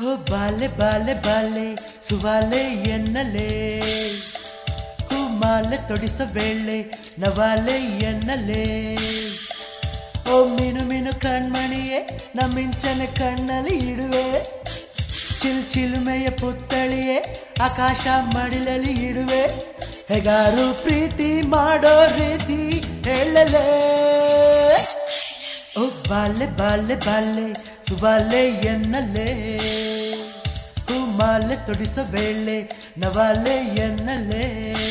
ಬಾಲೆ ಬಾಲೆ ಬಾಲೆ ಸುವಾಲೆ ಎನ್ನಲೆ ಹೂಮಾಲೆ ತೊಡಿಸಬೇಳೆ ನವಾಲೆ ಎನ್ನಲೆ ಓ ಮೀನು ಮೀನು ಕಣ್ಮಣಿಯೇ ನಮ್ಮಿಂಚನೆ ಕಣ್ಣಲ್ಲಿ ಇಡುವೆ ಚಿಲ್ಚಿಲುಮೆಯ ಪುತ್ತಳಿಯೇ ಆಕಾಶ ಮಡಿಲಲ್ಲಿ ಇಡುವೆ ಹೇಗಾರು ಪ್ರೀತಿ ಮಾಡೋ ರೀತಿ ಹೇಳಲೆ ಓ ಬಾಲೆ ಬಾಲೆ ಬಾಲೆ ಸುವಾಲೆ ಎನ್ನಲೆ ಹೂಮಾಲೆ ತೊಡಿಸಬೇಳೆ ನವಾಲೆ ಎನ್ನಲೆ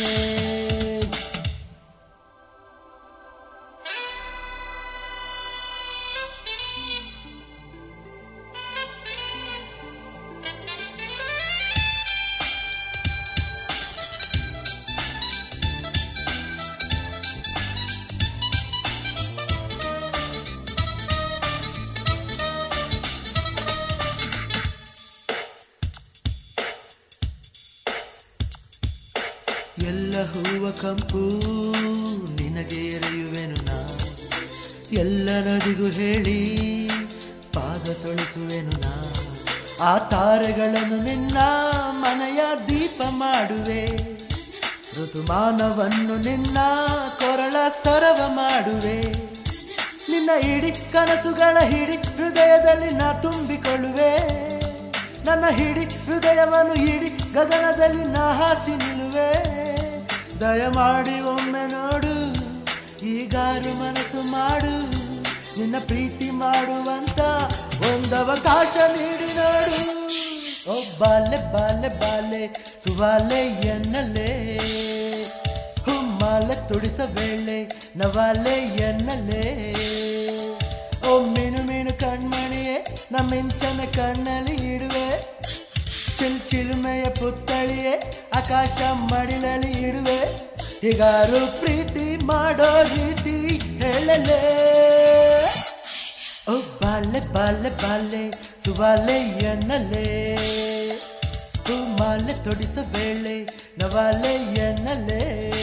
ಎಲ್ಲ ಹೂವ ಕಂಪು ನಿನಗೆ ಎರೆಯುವೆನು ನಾ ಎಲ್ಲ ನದಿಗೂ ಹೇಳಿ ಪಾದ ತೊಳಿಸುವೆನು ನಾ ಆ ತಾರೆಗಳನ್ನು ನಿನ್ನ ಮನೆಯ ದೀಪ ಮಾಡುವೆ ಋತುಮಾನವನ್ನು ನಿನ್ನ ಕೊರಳ ಸರವ ಮಾಡುವೆ ನಿನ್ನ ಇಡೀ ಕನಸುಗಳ ಹಿಡಿ ಹೃದಯದಲ್ಲಿ ನಾ ತುಂಬಿಕೊಳ್ಳುವೆ ನನ್ನ ಹಿಡಿ ಹೃದಯವನ್ನು ಇಡಿ ಗಗನದಲ್ಲಿ ನಾ ಹಾಸಿ ನಿಲ್ಲುವೆ ದಯಮಾಡಿ ಒಮ್ಮೆ ನೋಡು ಈಗಾರು ಮನಸ್ಸು ಮಾಡು ನಿನ್ನ ಪ್ರೀತಿ ಮಾಡುವಂತ ಒಂದವಕಾಶ ನೀಡಿ ನೋಡು ಓ ಬಾಲೆ ಬಾಲೆ ಬಾಲೆ ಸುವಾಲೆ ಎನ್ನಲೆ ಹುಮ್ಮಾಲೆ ತುಡಿಸಬೇಳೆ ನವಾಲೆ ಎನ್ನಲೆ ಓ ಮೀನು ಮೀನು ಕಣ್ಮಣಿಯೇ ನಮ್ಮಿಂಚನ ಕಣ್ಣಲ್ಲಿ ಇಡುವೆ ಚಿಲ್ಚಿಲುಮೆಯ ಪುತ್ತಳಿಯೇ ಆಕಾಶ ಮಡಿಲಲ್ಲಿ ಇಡುವೆ ಹೀಗಾರು ಪ್ರೀತಿ ಮಾಡೋ ರೀತಿ ಹೇಳಲೆ ಓ ಬಾಲೆ ಬಾಲೆ ಬಾಲೆ ಸುವಾಲೆ ಎನ್ನಲೆ ಹೂಮಾಲೆ ತೊಡಿಸಬೇಳೆ ನವಾಲೆ ಎನ್ನಲೆ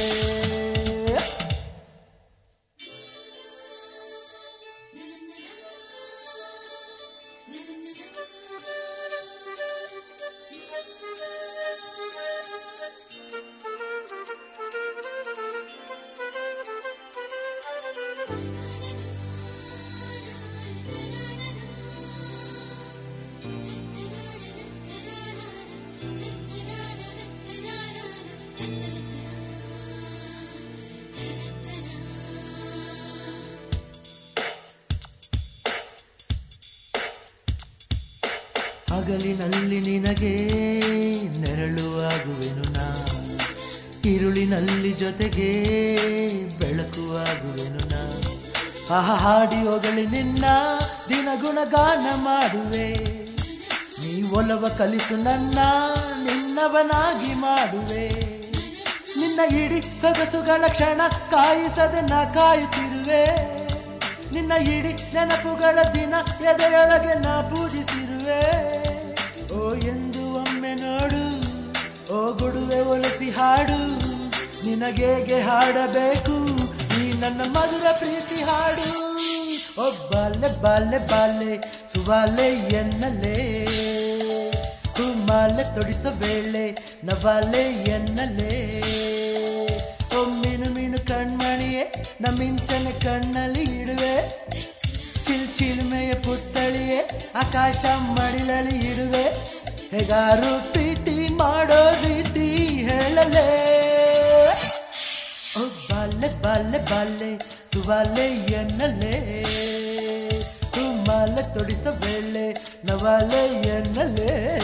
ಹಗಲಿನಲ್ಲಿ ನಿನಗೆ ನೆರಳು ಆಗುವೆನು ನಾ ഇരുളിನಲ್ಲಿ ಜೊತೆಗೆ ಬೆಳಕು ಆಗುವೆನು ನಾ ಹಾಡಿ ಹೋಗಲಿ ನಿನ್ನ ದಿನಗುಣ ಗಾನ ಮಾಡುವೆ ನೀ ಒಲವ ಕಲಿಸು ನನ್ನ ನಿನ್ನವನಾಗಿ ಮಾಡುವೆ ನಿನ್ನ ಇಡೀ ಸೊಗಸುಗಳ ಕ್ಷಣ ಕಾಯಿಸದೆ ನಾ ಕಾಯುತ್ತಿರುವೆ ನಿನ್ನ ಇಡೀ ನೆನಪುಗಳ ದಿನ ಎದೆಯೊಳಗೆ ನಾ ಪೂಜಿಸಿರುವೆ ಓ ಎಂದು ಒಮ್ಮೆ ನೋಡು ಓ ಗುಡುವೆ ಒಲಿಸಿ ಹಾಡು ನಿನಗೇಗೆ ಹಾಡಬೇಕು ಈ ನನ್ನ ಮಧುರ ಪ್ರೀತಿ ಹಾಡು ಓ ಬಾಲೆ ಬಾಲೆ ಬಾಲೆ ಸುವಾಲೆ ಎನ್ನಲೆ ಹೂಮಾಲೆ ತೊಡಿಸಬೇಳೆ ನವಾಲೆ ಎನ್ನಲೆ ಓ ಮೀನು ಮೀನು ಕಣ್ಮಣಿಯೇ ನಮ್ಮಿಂಚನೆ ಕಣ್ಣಲ್ಲಿ ಇಡುವೆ ಚಿಲ್ಚಿಲ್ಮೆಯ ಪುತ್ತಳಿಯೇ ಆಕಾಶ ಮಡಿಲಲ್ಲಿ ಇಡುವೆ ಹೇಗಾರು ಪ್ರೀತಿ ಮಾಡೋ ರೀತಿ ಹೇಳಲೆ ಓ ಬಾಲೆ ಬಾಲೆ ಬಾಲೆ ಸುವಾಲೆ ಎನ್ನಲೆ ಹೂಮಾಲೆ ತೊಡಿಸಬೇಳೆ ನವಾಲೆ ಎನ್ನಲೆ